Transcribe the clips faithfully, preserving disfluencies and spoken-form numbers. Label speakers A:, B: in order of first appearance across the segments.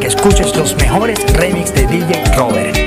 A: que escuches los mejores remix de D J Robert.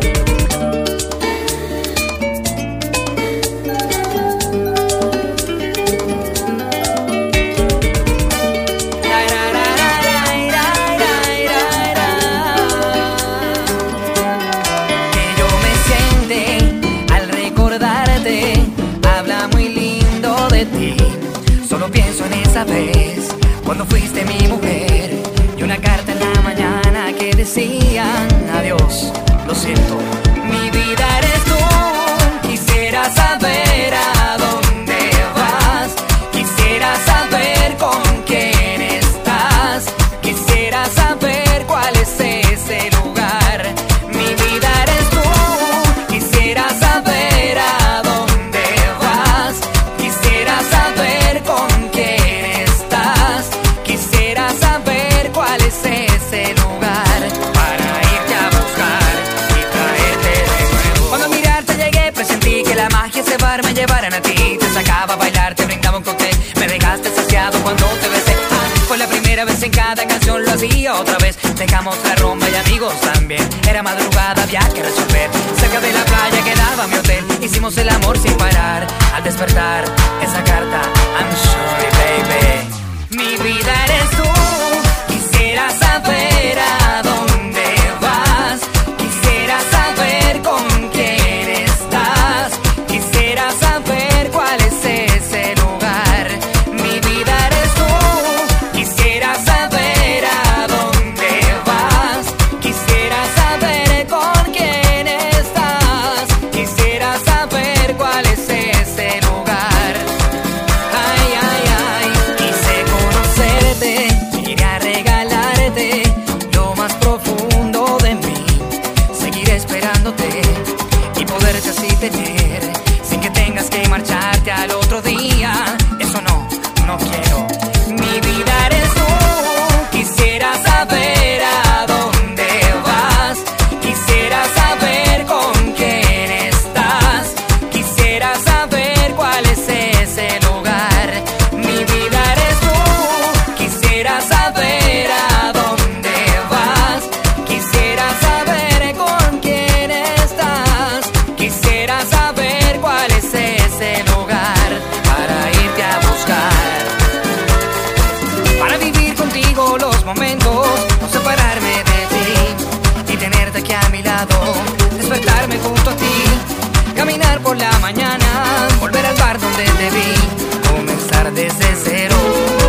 B: Solo pienso en esa vez cuando fuiste mi mujer y una carta en la mañana que decía adiós, lo siento, mi vida eres tú. Quisiera saber a dónde vas, quisiera saber con quién estás, quisiera saber cuál es ese lugar. Mi vida eres tú, quisiera saber a dónde vas, quisiera saber con quién estás, quisiera saber cuál es ese lugar para irte a buscar y traerte de nuevo. Cuando a mirarte llegué presentí que la magia ese bar me llevaran a ti. Te sacaba a bailar, te brindaba un cóctel, me dejaste saciado cuando te besé. Ah, fue la primera vez en cada canción lo hacía otra vez. Dejamos la rumba y amigos también. Era madrugada, había que resolver. Cerca de la playa quedaba mi hotel. Hicimos el amor sin parar. Al despertar, esa carta, I'm sorry baby. Mi vida eres tú. Quisiera saber a dónde vas, quisiera saber con quién estás, quisiera saber cuál es ese lugar. Mi vida eres tú. Quisiera saber a dónde vas, quisiera saber con quién estás, quisiera saber cuál es ese lugar. Ay, ay, ay, quise conocerte, quería regalarte lo más profundo de mí, seguir esperándote y poderte así tener, sin que tengas que marcharte al otro día. Eso no, no quiero. Mi vida eres tú. Quisiera saber a dónde vas, quisiera saber con quién estás, quisiera saber cuál es ese lugar. Mi vida eres tú. Quisiera saber a dónde vas, quisiera saber con quién estás, quisiera saber cuál es ese lugar para irte a buscar, para vivir contigo los momentos, no separarme de ti y tenerte aquí a mi lado, despertarme junto a ti, caminar por la mañana, volver al bar donde te vi, comenzar desde cero.